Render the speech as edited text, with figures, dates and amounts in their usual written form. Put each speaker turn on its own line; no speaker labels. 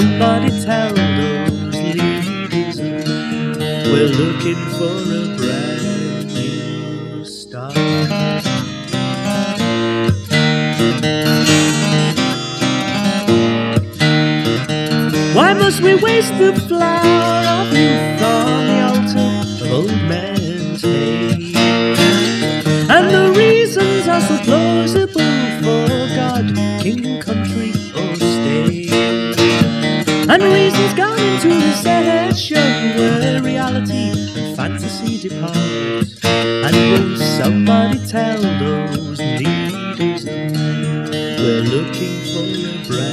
somebody tell those leaders we're looking for a brand new start. Why must we waste the flower of youth on the altar of old man's hate? And the reasons are so plausible for God, king, country, or state. And reasons gone into the session where reality and fantasy depart. And will somebody tell those leaders we're looking for a brand